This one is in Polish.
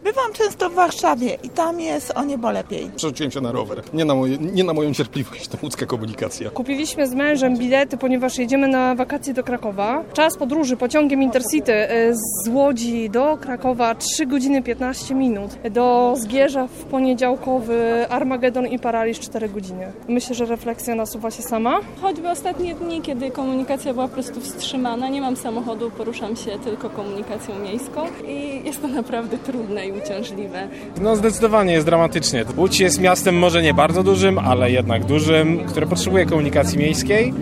Bywam często w Warszawie i tam jest o niebo lepiej. Przerzuciłem się na rower. Nie na moją cierpliwość to łódzka komunikacja. Kupiliśmy z mężem bilety, ponieważ jedziemy na wakacje do Krakowa. Czas podróży pociągiem Intercity z Łodzi do Krakowa 3 godziny 15 minut. Do Zgierza w poniedziałkowy Armagedon i paraliż 4 godziny. Myślę, że refleksja nasuwa się sama. Choćby ostatnie dni, kiedy komunikacja była po prostu wstrzymana. Nie mam samochodu, poruszam się tylko komunikacją miejską i jest to naprawdę trudne i uciążliwe. No zdecydowanie jest dramatycznie. Łódź jest miastem może nie bardzo dużym, ale jednak dużym, które potrzebuje komunikacji miejskiej.